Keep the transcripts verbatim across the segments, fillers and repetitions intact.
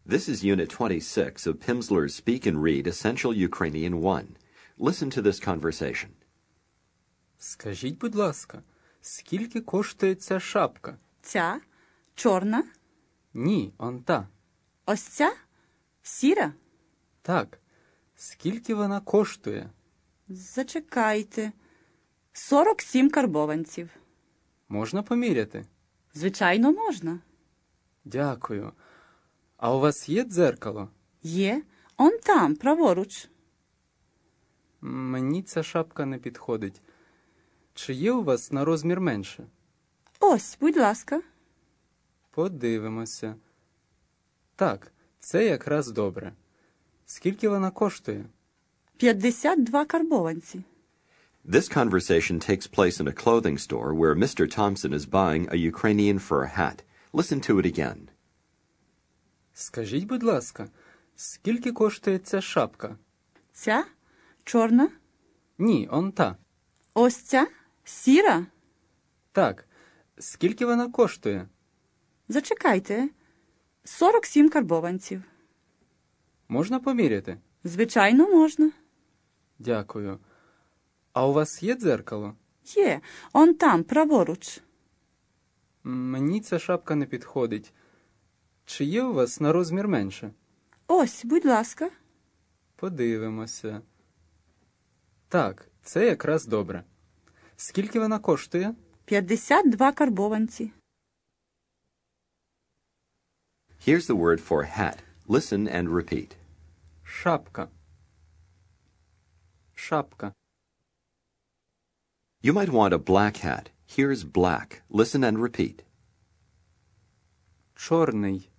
This is Unit twenty-six of Pimsleur's Speak and Read Essential Ukrainian one. Listen to this conversation. Скажіть, будь ласка, скільки коштує ця шапка? Ця чорна, Ні, он та. ось ця сіра. Так. Скільки вона коштує? Зачекайте. сорок сім карбованців. Можна поміряти? Звичайно, можна. Дякую. А у вас є дзеркало? Є. Он там, праворуч. Мені ця шапка не підходить. Чи є у вас на розмір менше? Ось, будь ласка. Подивимося. Так, це якраз добре. Скільки вона коштує? п'ятдесят два карбованці. This conversation takes place in a clothing store where Mister Thompson is buying a Ukrainian fur hat. Listen to it again. Скажіть, будь ласка, скільки коштує ця шапка? Ця чорна, Ні, он та. ось ця сіра. Так. Скільки вона коштує? Зачекайте. сорок сім карбованців. Можна поміряти? Звичайно, можна. Дякую. А у вас є дзеркало? Є. Он там, праворуч. Мені ця шапка не підходить. Чи є у вас на розмір менше? Ось, будь ласка. Подивимося. Так, це якраз добре. Скільки вона коштує? п'ятдесят два карбованці. Here's the word for hat. Listen and repeat. Шапка. Шапка. You might want a black hat. Here's black. Listen and repeat. Чорний.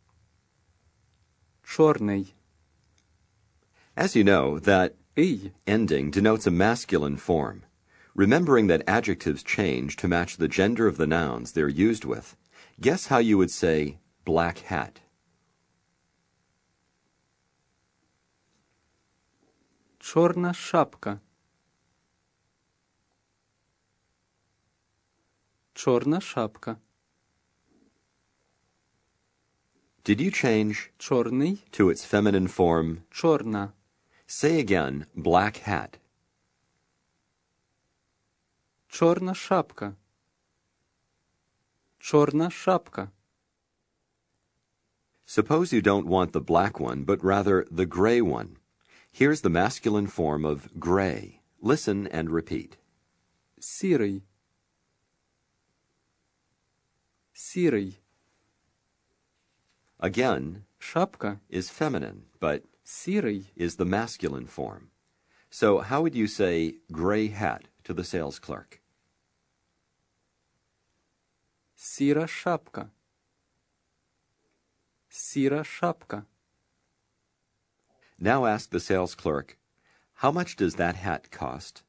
Чорний. As you know, that Ий. ending denotes a masculine form. Remembering that adjectives change to match the gender of the nouns they're used with, guess how you would say black hat. Чорна шапка. Чорна шапка. Did you change Чорний. to its feminine form? Чорна. Say again, black hat. Чорна шапка. Чорна шапка. Suppose you don't want the black one, but rather the gray one. Here's the masculine form of gray. Listen and repeat. Сірий. Сірий. Again, Шапка. is feminine, but Сірий. is the masculine form. So how would you say gray hat to the sales clerk? Сіра шапка. Сіра шапка. Now ask the sales clerk, how much does that hat cost?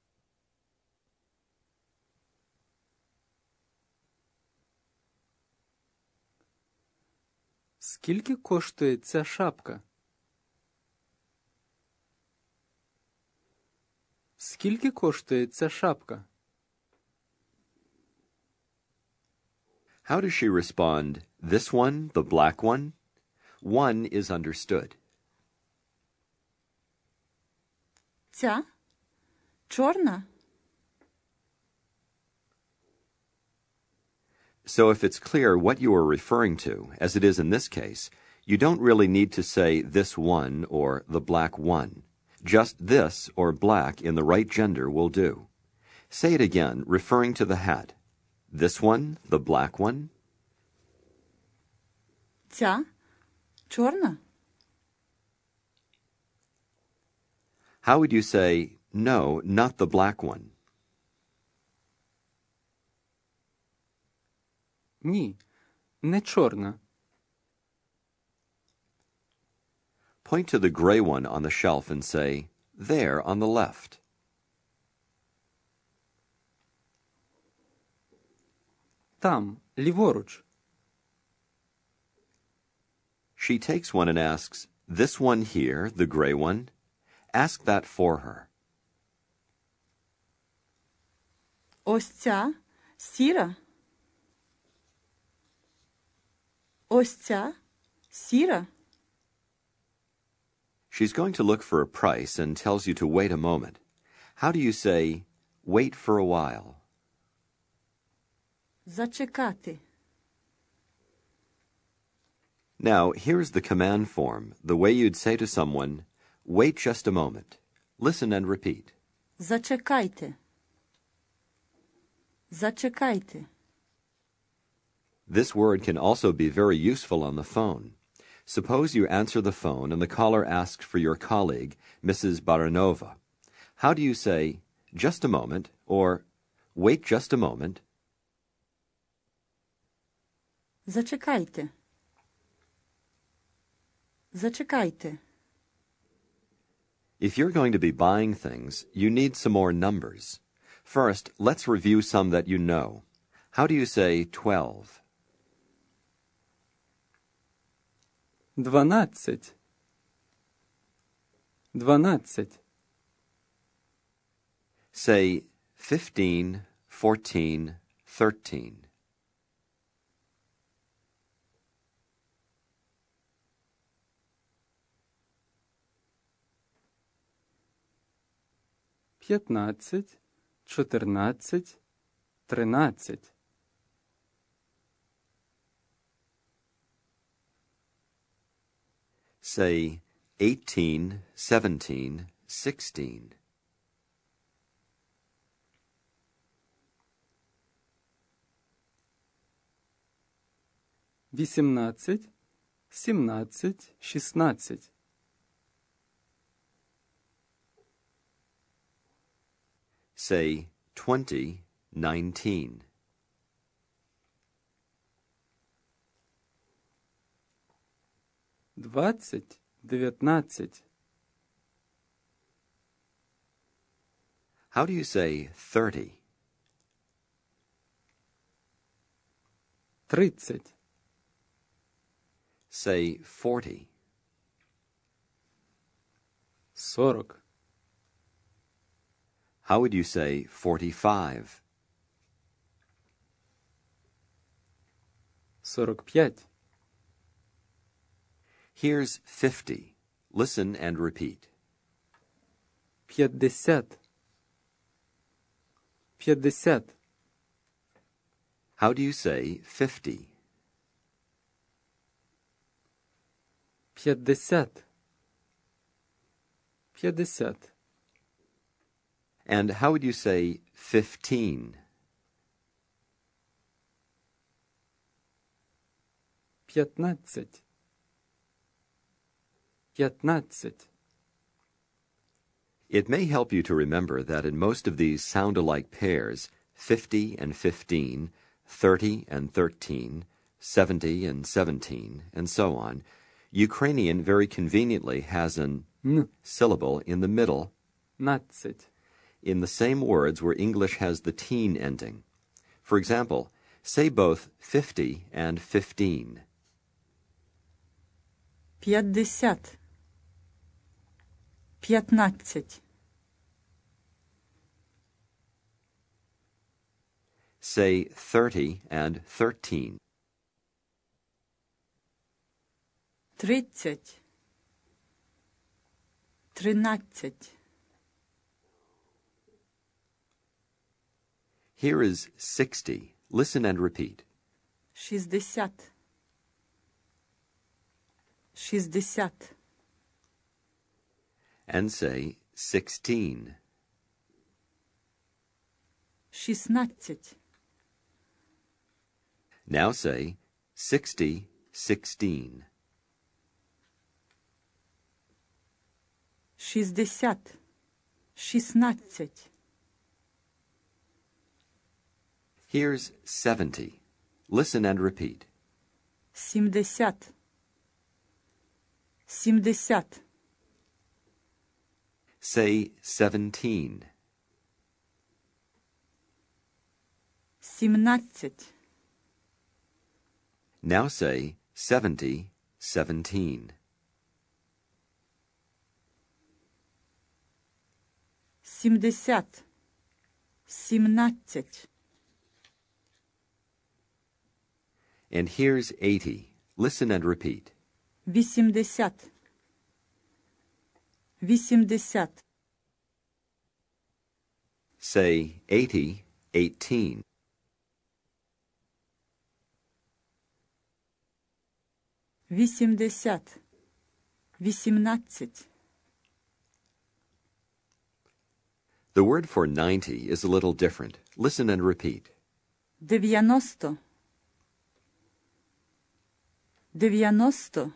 Скільки коштує ця шапка? Скільки коштує ця шапка? How does she respond, this one, the black one? One is understood. Ця чорна. So if it's clear what you are referring to, as it is in this case, you don't really need to say this one or the black one. Just this or black in the right gender will do. Say it again, referring to the hat. This one, the black one? Ця чорна. How would you say, no, not the black one? Ні, не чорна. Point to the gray one on the shelf and say, there on the left. Там, ліворуч. She takes one and asks, this one here, the gray one? Ask that for her. Ось ця сіра. Ось ця Сіра? She's going to look for a price and tells you to wait a moment. How do you say, wait for a while? Зачекати. Now, here's the command form, the way you'd say to someone, wait just a moment. Listen and repeat. Зачекайте. Зачекайте. This word can also be very useful on the phone. Suppose you answer the phone and the caller asks for your colleague, Missus Baranova. How do you say, just a moment, or wait just a moment? Зачекайте. Зачекайте. If you're going to be buying things, you need some more numbers. First, let's review some that you know. How do you say twelve? Дванадцять. Дванадцять. Say fifteen, fourteen, thirteen. П'ятнадцять. Чотирнадцять. Тринадцять. Say eighteen, seventeen, sixteen. Вісімнадцять. Сімнадцять. Шістнадцять. Say twenty, nineteen. Двадцять. Дев'ятнадцять. How do you say thirty? Тридцять. Say forty. Сорок. How would you say forty-five? Сорок п'ять. Here's fifty. Listen and repeat. П'ятдесят. П'ятдесят. How do you say fifty? П'ятдесят. П'ятдесят. And how would you say fifteen? П'ятнадцять. П'ятнадцять. It may help you to remember that in most of these sound-alike pairs, fifty and fifteen, thirty and thirteen, seventy and seventeen, and so on, Ukrainian very conveniently has an Н. syllable in the middle Надцять. in the same words where English has the teen ending. For example, say both fifty and fifteen. П'ятдесят. П'ятнадцять. Say thirty and thirteen. Тридцять. Тринадцять. Here is sixty. Listen and repeat. Шістдесят. Шістдесят. And say sixteen. Шістнадцять. Now say sixty, sixteen. Шістдесят. Шістнадцять. Here's seventy. Listen and repeat. Сімдесят. Сімдесят. Say seventeen. Сімнадцять. Now say seventy, seventeen. Сімдесят. Сімнадцять. And here's eighty. Listen and repeat. вісімдесят, вісімдесят, Say eighty, eighteen. вісімдесят, вісімнадцять. The word for ninety is a little different. Listen and repeat. дев'яносто, дев'яносто,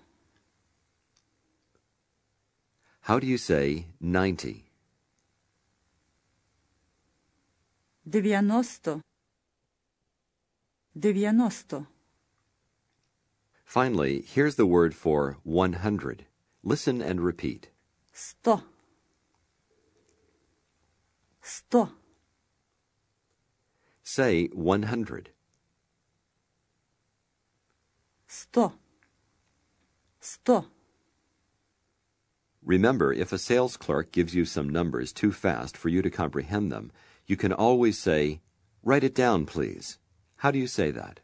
How do you say ninety? дев'яносто, дев'яносто. Finally, here's the word for one hundred. Listen and repeat. Сто, сто, Say one hundred. сто, сто. Remember, if a sales clerk gives you some numbers too fast for you to comprehend them, you can always say, "Write it down, please." How do you say that?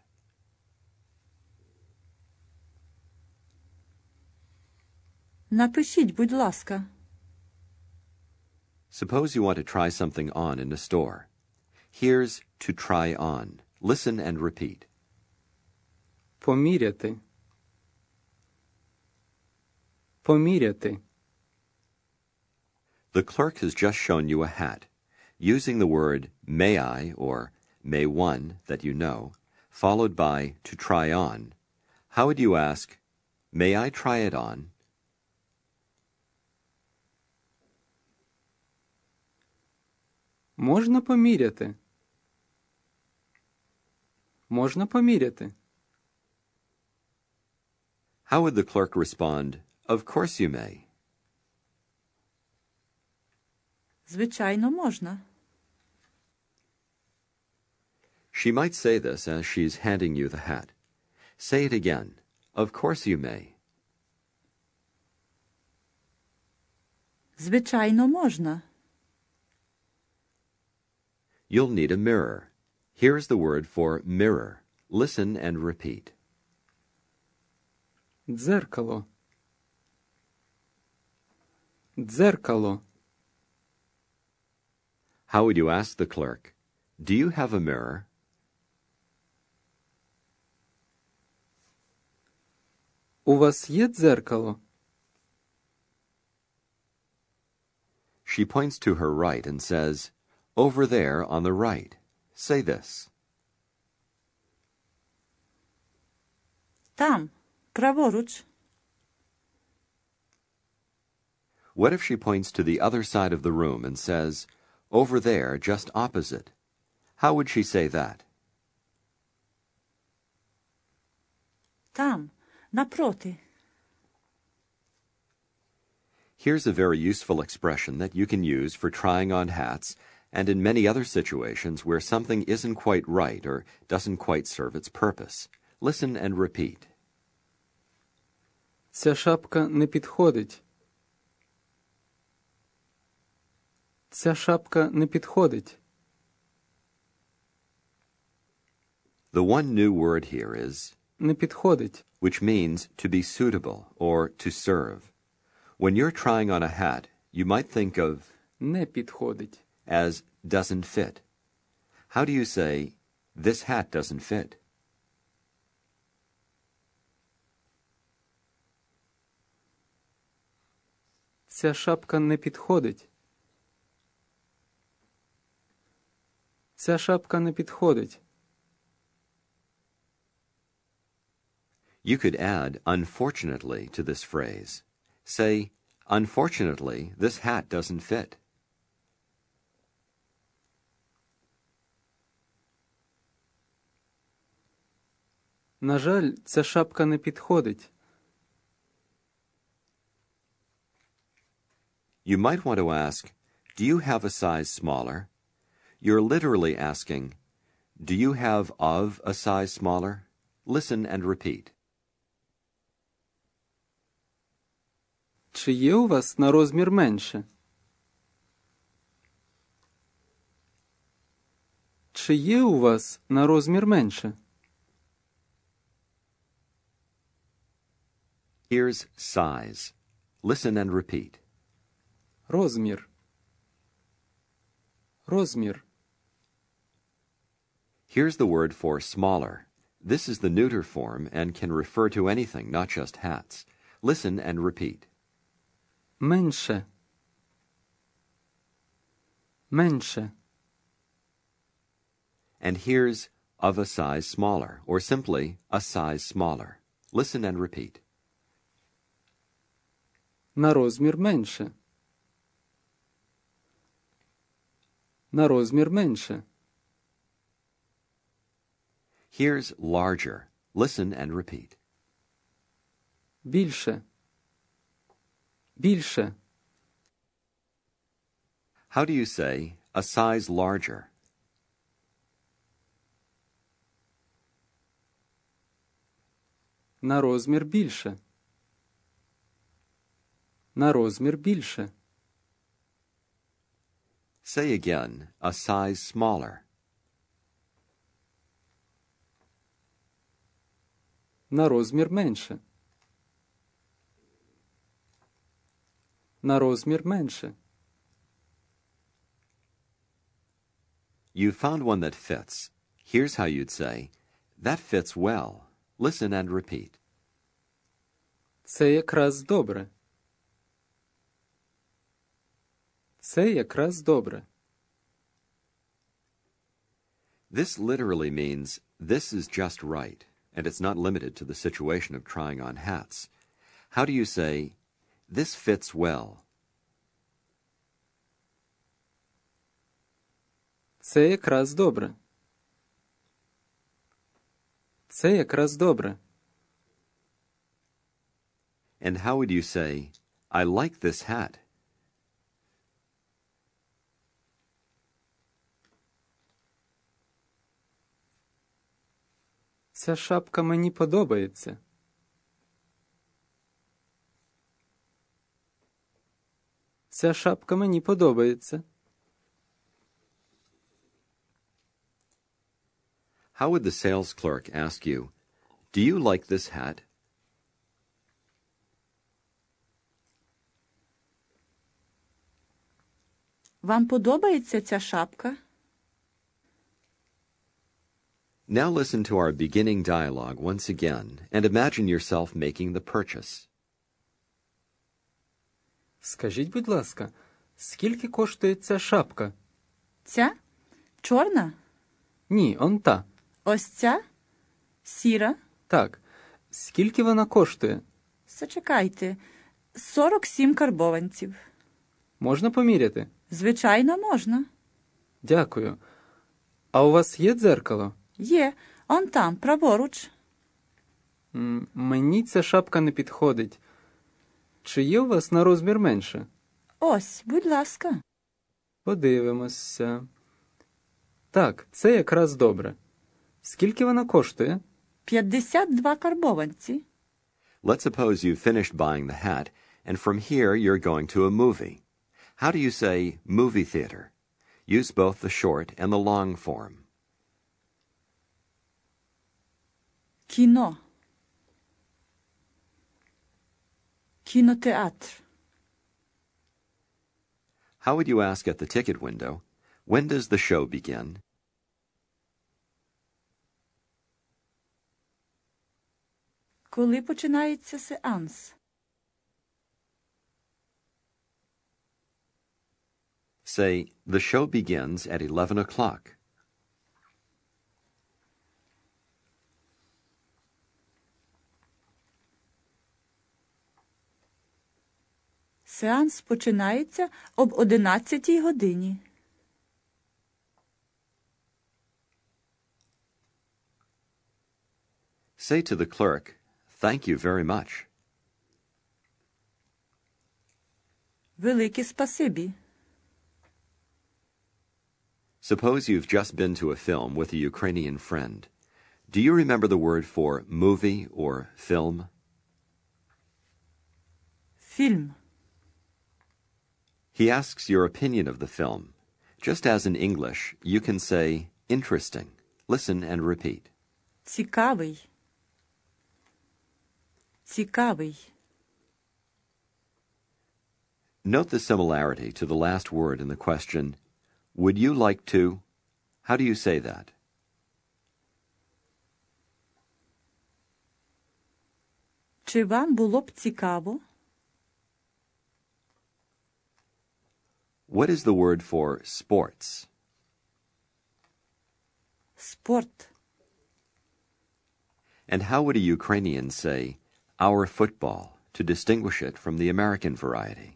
Напишіть, будь ласка. Suppose you want to try something on in a store. Here's to try on. Listen and repeat. Поміряти. Поміряти. The clerk has just shown you a hat. Using the word may I or may one that you know, followed by to try on, how would you ask, may I try it on? Можна поміряти? Можна поміряти? How would the clerk respond, of course you may? Звичайно, можна. She might say this as she's handing you the hat. Say it again. Of course you may. Звичайно, можна. You'll need a mirror. Here's the word for mirror. Listen and repeat. Дзеркало. Дзеркало. How would you ask the clerk, do you have a mirror? У вас є дзеркало? She points to her right and says, over there on the right. Say this. Там, праворуч. What if she points to the other side of the room and says, over there, just opposite? How would she say that? Там, напроти. Here's a very useful expression that you can use for trying on hats and in many other situations where something isn't quite right or doesn't quite serve its purpose. Listen and repeat. Ця шапка не підходить. Ця шапка не підходить. The one new word here is Не підходить. which means to be suitable or to serve. When you're trying on a hat, you might think of Не підходить. as doesn't fit. How do you say, this hat doesn't fit? Ця шапка не підходить. Ця шапка не підходить. You could add unfortunately to this phrase. Say, unfortunately, this hat doesn't fit. На жаль, ця шапка не підходить. You might want to ask, do you have a size smaller? You're literally asking, do you have of a size smaller? Listen and repeat. Чи є у вас на розмір менше? Чи є у вас на розмір менше? Here's size. Listen and repeat. Розмір. Розмір. Here's the word for smaller. This is the neuter form and can refer to anything, not just hats. Listen and repeat. Менше. Менше. And here's of a size smaller, or simply a size smaller. Listen and repeat. На розмір менше. На розмір менше. Here's larger. Listen and repeat. Більше. Більше. How do you say a size larger? На розмір більше. На розмір більше. Say again, a size smaller. На розмір менше. На розмір менше. You found one that fits. Here's how you'd say, that fits well. Listen and repeat. Це якраз добре. Це якраз добре. This literally means this is just right, and it's not limited to the situation of trying on hats. How do you say, this fits well? Це якраз добре. Це якраз добре. And how would you say, I like this hat? Ця шапка мені подобається. Ця шапка мені подобається. How would the sales clerk ask you, do you like this hat? Вам подобається ця шапка? Now listen to our beginning dialogue once again and imagine yourself making the purchase. Скажіть, будь ласка, скільки коштує ця шапка? Ця? Чорна? Ні, он та. Ось ця? Сіра? Так. Скільки вона коштує? Зачекайте. сорок сім карбованців. Можна поміряти? Звичайно, можна. Дякую. А у вас є дзеркало? Є. Он там, праворуч. М, Мені ця шапка не підходить. Чи є у вас на розмір менше? Ось, будь ласка. Подивимося. Так, це якраз добре. Скільки вона коштує? п'ятдесят два карбованці. Let's suppose you've finished buying the hat, and from here you're going to a movie. How do you say movie theater? Use both the short and the long form. Кіно. Кінотеатр. How would you ask at the ticket window, when does the show begin? Коли починається сеанс? Say, the show begins at eleven o'clock. Сеанс починається об одинадцятій годині. Say to the clerk, thank you very much. Велике спасибі. Suppose you've just been to a film with a Ukrainian friend. Do you remember the word for movie or film? Фільм. He asks your opinion of the film. Just as in English, you can say, interesting. Listen and repeat. Цікавий. Цікавий. Note the similarity to the last word in the question, would you like to? How do you say that? Чи вам було б цікаво? What is the word for sports? Спорт. And how would a Ukrainian say, our football, to distinguish it from the American variety?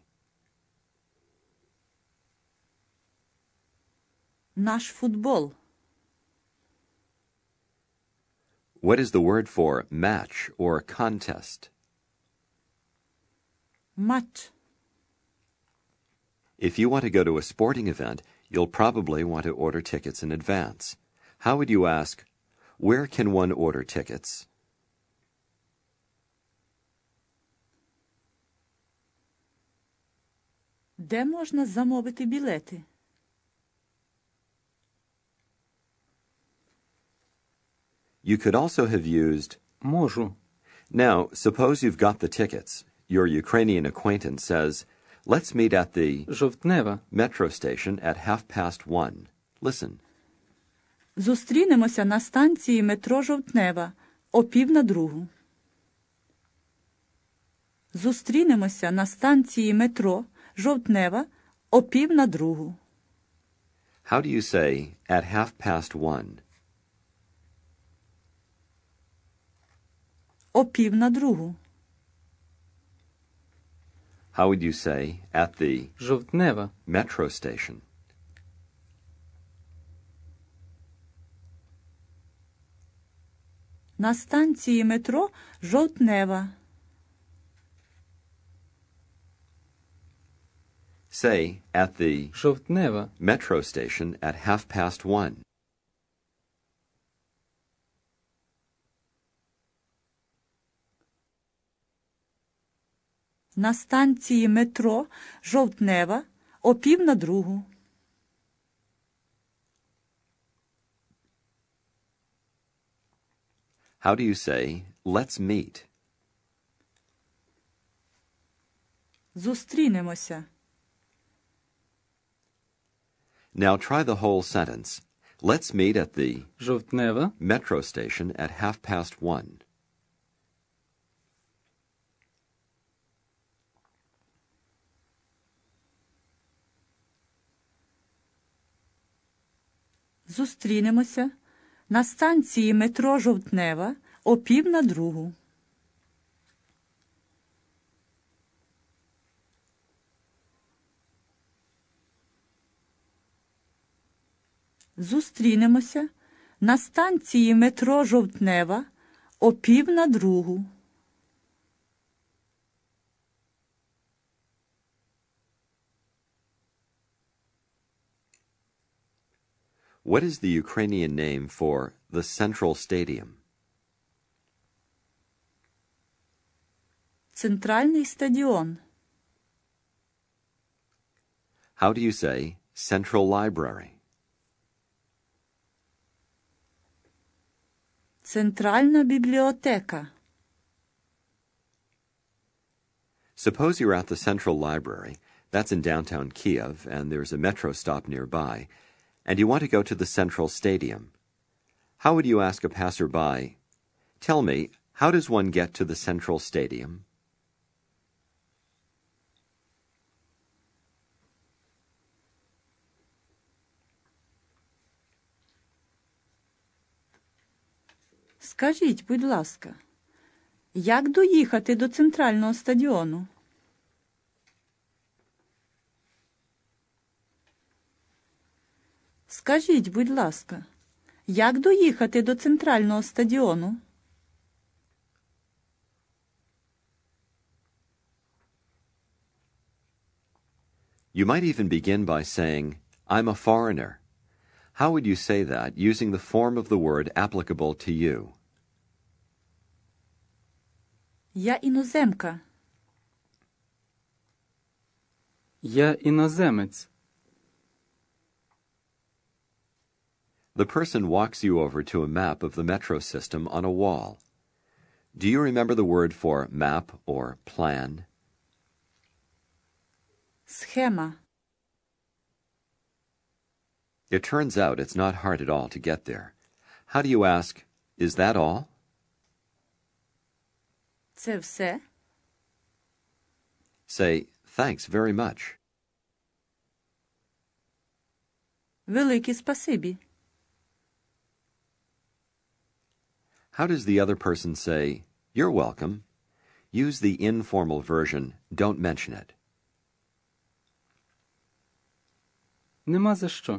Наш футбол. What is the word for match or contest? Матч. If you want to go to a sporting event, you'll probably want to order tickets in advance. How would you ask, where can one order tickets? Де можна замовити білети? You could also have used, Можу. now, suppose you've got the tickets. Your Ukrainian acquaintance says, let's meet at the Жовтнева. metro station at half past one. Listen. Зустрінемося на станції метро Жовтнева о пів на другу. Зустрінемося на станції метро Жовтнева о пів на другу. How do you say, at half past one? О пів на другу. How would you say, at the Жовтнева. metro station? На станції метро Жовтнева. Say, at the Жовтнева. metro station at half past one. На станції метро Жовтнева о пів на другу. How do you say, let's meet? Зустрінемося. Now try the whole sentence. Let's meet at the Жовтнева. metro station at half past one. Зустрінемося на станції метро Жовтнева о пів на другу. Зустрінемося на станції метро Жовтнева о пів на другу. What is the Ukrainian name for the Central Stadium? Центральний стадіон. How do you say Central Library? Центральна бібліотека. Suppose you're at the Central Library, that's in downtown Kiev, and there's a metro stop nearby, and you want to go to the Central Stadium. How would you ask a passerby, tell me, how does one get to the Central Stadium? Скажіть, будь ласка, як доїхати до центрального стадіону? Скажіть, будь ласка, як доїхати до центрального стадіону? You might even begin by saying, I'm a foreigner. How would you say that using the form of the word applicable to you? Я іноземка. Я іноземець. The person walks you over to a map of the metro system on a wall. Do you remember the word for map or plan? Схема. It turns out it's not hard at all to get there. How do you ask, is that all? Це все? Say, thanks very much. Велике спасибі. How does the other person say, you're welcome? Use the informal version, don't mention it. Нема за що.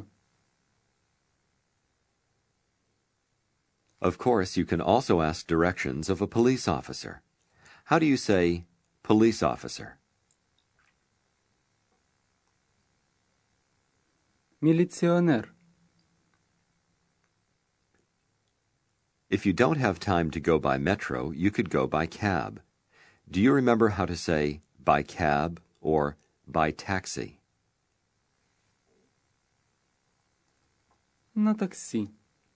Of course, you can also ask directions of a police officer. How do you say, police officer? Міліціонер. If you don't have time to go by metro, you could go by cab. Do you remember how to say by cab or by taxi? На таксі.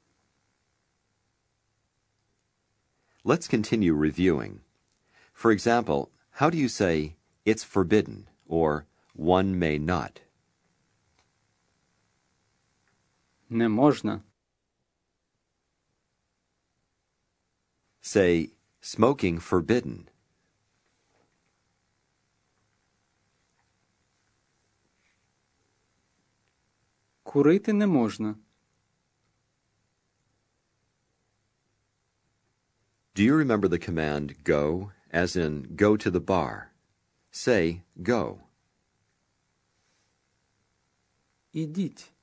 Let's continue reviewing. For example, how do you say, it's forbidden, or one may not? Не можна. Say, smoking forbidden. Курити не можна. Do you remember the command go, as in go to the bar? Say, go. Ідіть.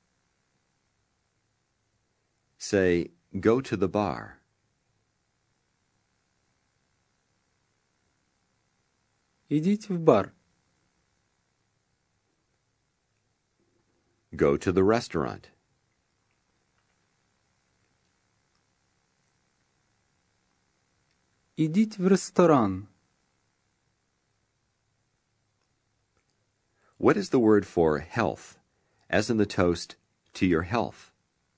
Say, go to the bar. Ідіть в бар. Go to the restaurant. Ідіть в ресторан. What is the word for health, as in the toast, to your health?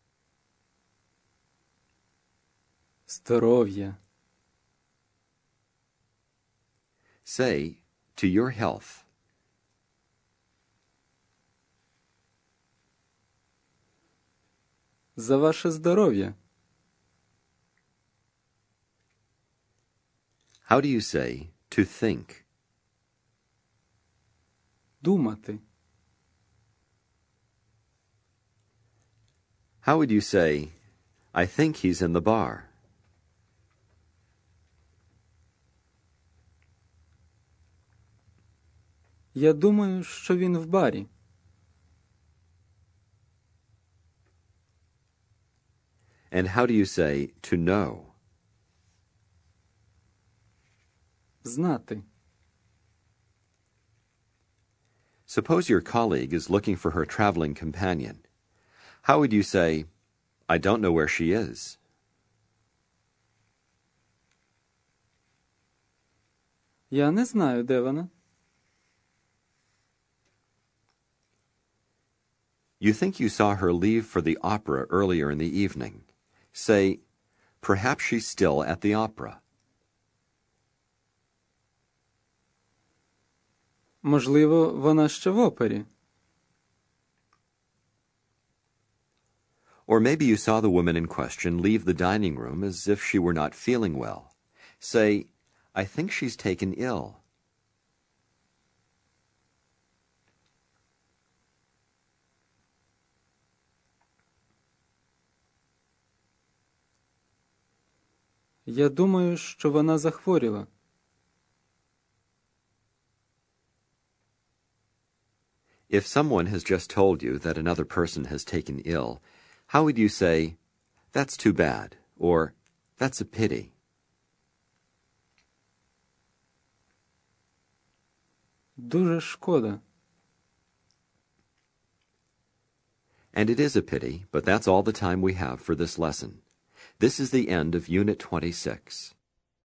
Здоров'я. Say, to your health. За ваше здоров'я. How do you say, to think? Думати. How would you say, I think he's in the bar? Я думаю, що він в барі. And how do you say, to know? Знати. Suppose your colleague is looking for her traveling companion. How would you say, I don't know where she is? Я не знаю, де вона. You think you saw her leave for the opera earlier in the evening. Say, perhaps she's still at the opera. Можливо, вона ще в опері. Or maybe you saw the woman in question leave the dining room as if she were not feeling well. Say, I think she's taken ill. Я думаю, що вона захворіла. If someone has just told you that another person has taken ill, how would you say, that's too bad, or that's a pity? Дуже шкода. And it is a pity, but that's all the time we have for this lesson. This is the end of Unit twenty-six.